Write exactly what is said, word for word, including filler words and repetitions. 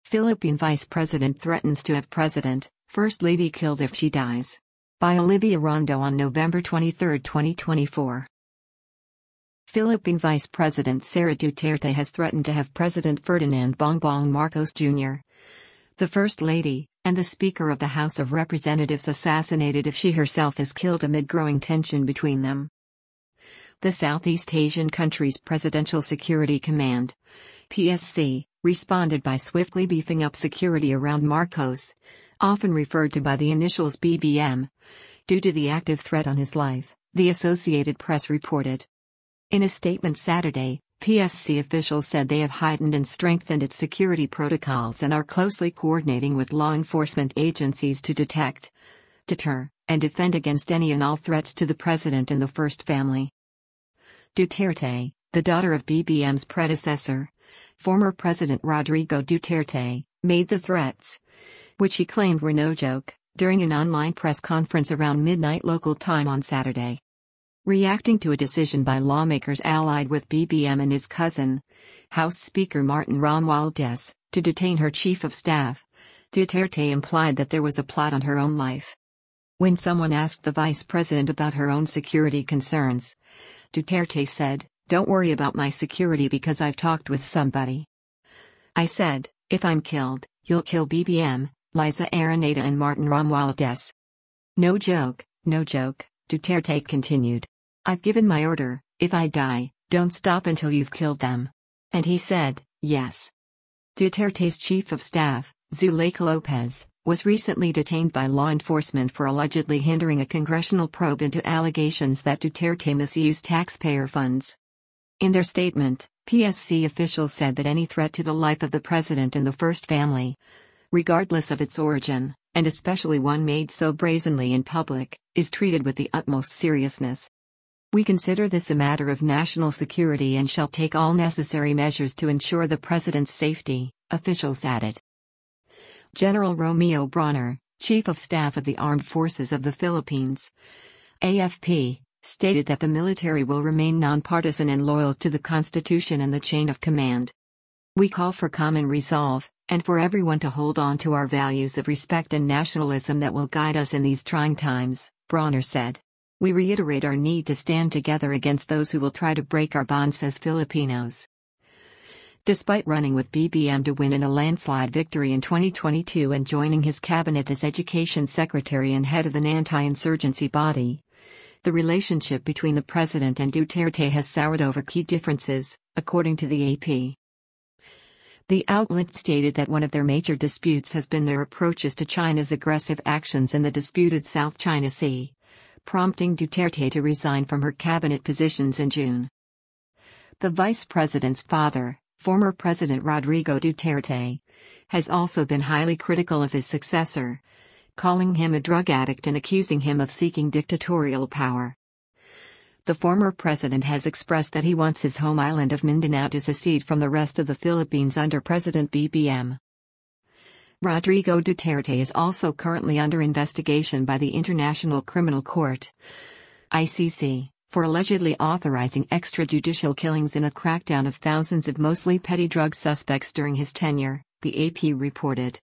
Philippine Vice President threatens to have President, First Lady killed if she dies. By Olivia Rondo on November twenty-third, twenty twenty-four. Philippine Vice President Sara Duterte has threatened to have President Ferdinand Bongbong Marcos Junior, the First Lady, and the Speaker of the House of Representatives assassinated if she herself is killed amid growing tension between them. The Southeast Asian country's Presidential Security Command, P S C, responded by swiftly beefing up security around Marcos, often referred to by the initials B B M, due to the active threat on his life, the Associated Press reported. In a statement Saturday, P S C officials said they have heightened and strengthened its security protocols and are closely coordinating with law enforcement agencies to detect, deter, and defend against any and all threats to the president and the First Family. Duterte, the daughter of B B M's predecessor, former President Rodrigo Duterte, made the threats, which he claimed were no joke, during an online press conference around midnight local time on Saturday. Reacting to a decision by lawmakers allied with B B M and his cousin, House Speaker Martin Romualdez, to detain her chief of staff, Duterte implied that there was a plot on her own life. When someone asked the vice president about her own security concerns, Duterte said, "Don't worry about my security because I've talked with somebody. I said, if I'm killed, you'll kill B B M, Liza Araneta and Martin Romualdez." No joke, no joke, Duterte continued. "I've given my order, if I die, don't stop until you've killed them." And he said, yes. Duterte's chief of staff, Zuleika Lopez, was recently detained by law enforcement for allegedly hindering a congressional probe into allegations that Duterte misused taxpayer funds. In their statement, P S C officials said that any threat to the life of the president and the First Family, regardless of its origin, and especially one made so brazenly in public, is treated with the utmost seriousness. "We consider this a matter of national security and shall take all necessary measures to ensure the president's safety," officials added. General Romeo Brawner, Chief of Staff of the Armed Forces of the Philippines, A F P, stated that the military will remain nonpartisan and loyal to the Constitution and the chain of command. "We call for common resolve, and for everyone to hold on to our values of respect and nationalism that will guide us in these trying times," Brawner said. "We reiterate our need to stand together against those who will try to break our bonds as Filipinos." Despite running with B B M to win in a landslide victory in twenty twenty-two and joining his cabinet as Education Secretary and head of an anti-insurgency body, the relationship between the president and Duterte has soured over key differences, according to the A P. The outlet stated that one of their major disputes has been their approaches to China's aggressive actions in the disputed South China Sea, prompting Duterte to resign from her cabinet positions in June. The vice president's father, former President Rodrigo Duterte, has also been highly critical of his successor, calling him a drug addict and accusing him of seeking dictatorial power. The former president has expressed that he wants his home island of Mindanao to secede from the rest of the Philippines under President B B M. Rodrigo Duterte is also currently under investigation by the International Criminal Court, I C C, for allegedly authorizing extrajudicial killings in a crackdown of thousands of mostly petty drug suspects during his tenure, the A P reported.